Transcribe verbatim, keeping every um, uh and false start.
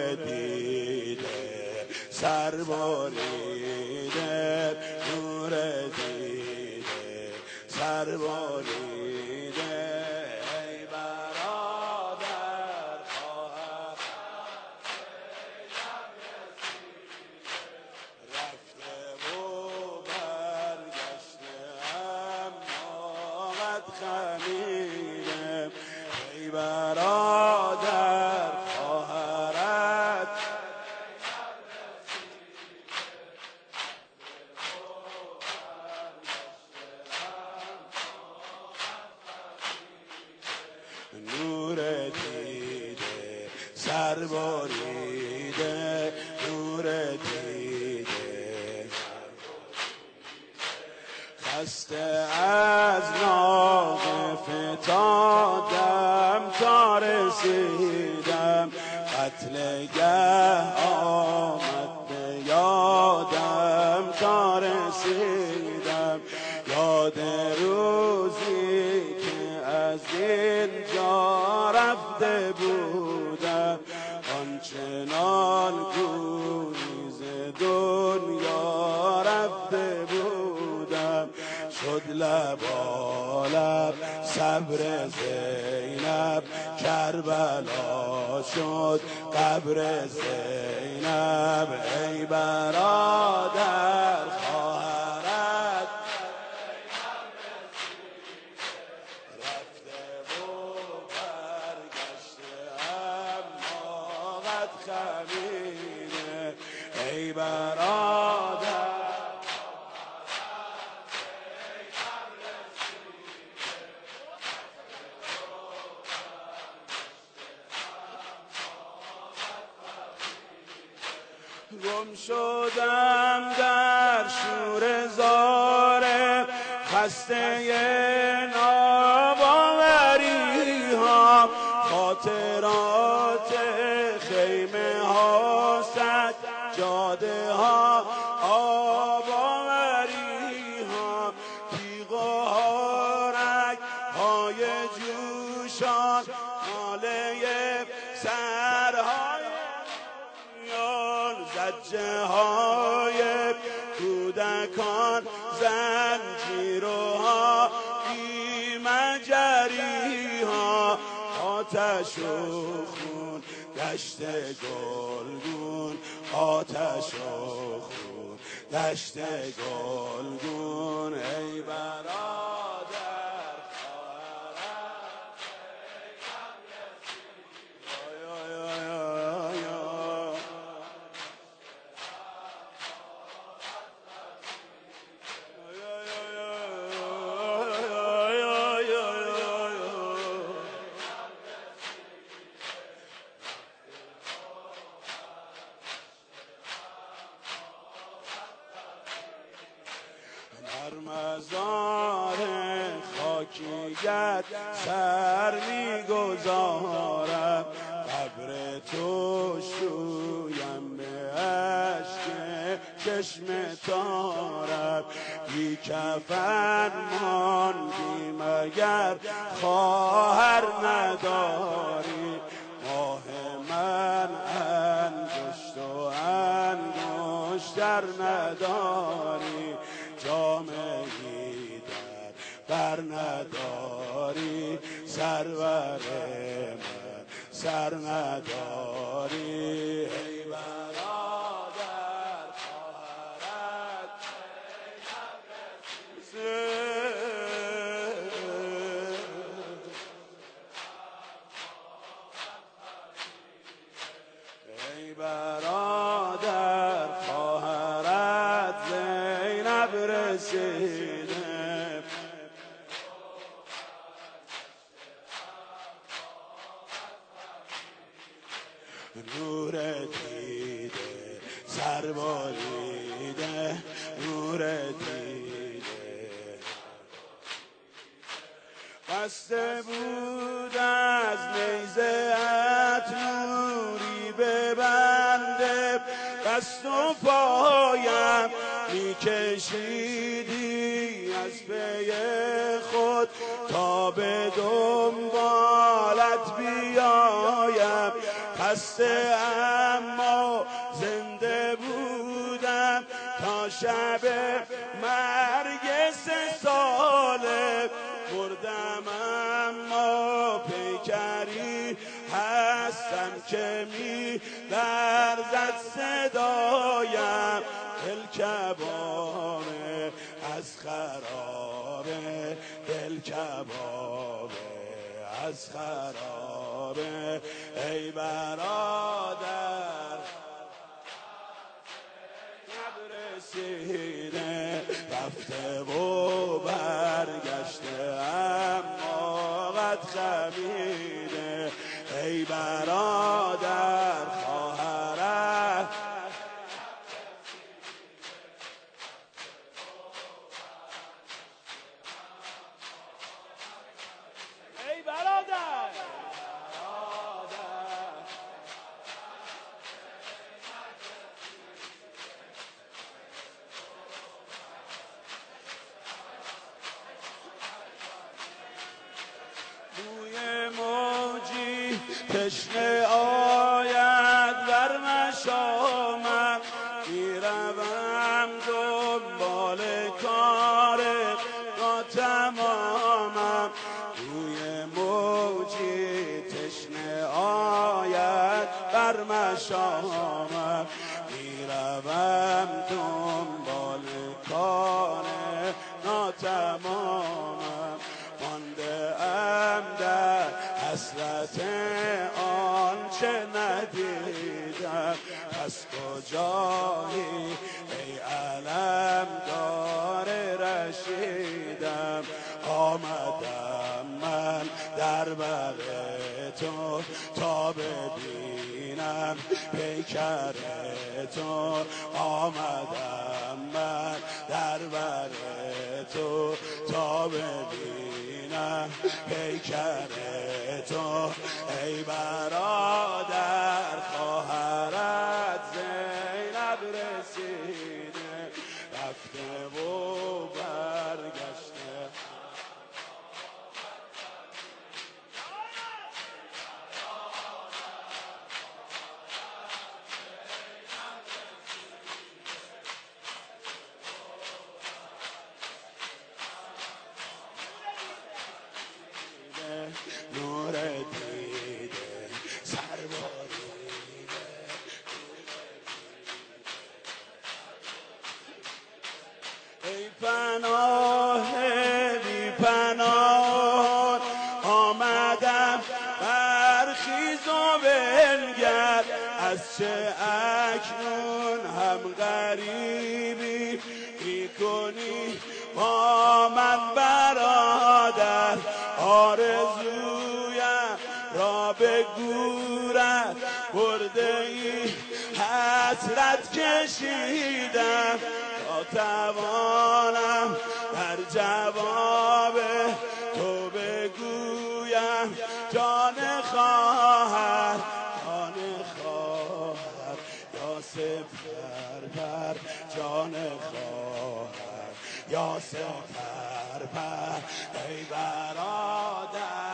دیده سر بریده، نور دیده سر بریده. ای برادر خواهر رفته و برگشته اما قد خمیده. ای برادر خواهرت نور دیده سر بریده، نور دیده. خسته از راه فتادم تا رسیدم، قتلگه آمد به یادم تا رسیدم. یاد روزی که از اینجا رفته بودم، آنچنان گریز دنیا رفته بودم. شد لبالب صبر زینب، کربلا شد قبر زینب. ای برادر خواهرت رفته و برگشته اما قد خمیده. ای برادر گم شدم در شور زاره، خسته ناباوری ها. خاطرات خیمه ها، سجاده ها، آباوری ها. تیغ و هارک های جوشان، ناله سرهای زجه های کودکان، زنجیرها، بیمجری ها. آتش و خون دشت گلگون، آتش و خون دشت گلگون. ای برادر خواهرت در مزار خاکیت سر میگذارم، قبر تو شویم به اشک چشم تارم. بی کفن ماندی مگر خواهر نداری، ماه من انگشت و انگشتر نداری. جامعی در بر نداری، سرور من سر نداری. ای برادر خواهرت ای برادر خواهرت زینب رسیده. نور دیده سر بریده، نور دیده. بسته بود از نیزه ات نوری ببنده، دست و پایم میکشیدی از پی خود تا به دنبالت بیایم. خسته اما زنده بودم تا شب مرگ سه ساله مردم اما پیکری هستم که می لرزد صدایم دل کبابه از خرابه دل کبابه از خرابه ای برادر نرسیده رفته و برگشته اما قد خمیده ای برادر خواهرت ای برادر بوی موجی تشنه آید بر مشامم میروم دنبال کار ناتمامم بوی موجی تشنه آید بر مشامم میروم دنبال کار ناتمامم مانده ام در حسرت آنچه ندیدم پس کجایی ای علم دار رشیدم آمدم من در بر تو تا ببینم پیکر تو آمدم من در بر تو تا ببینم پیکر تو ای برادر خواهرت زینب رسیده رفته و برگشته نور دیده سرباریده ای پناه بی پناه آمدم برخیز و بنگر از چه اکنون هم غریبی میکنی با من برادر آرزویم را به گورت برده ای حسرت کشیدم تا توانم در جواب تو بگویم جان خواهر جان خواهر یا سپر پر جان خواهر یا سپر پر ای برادر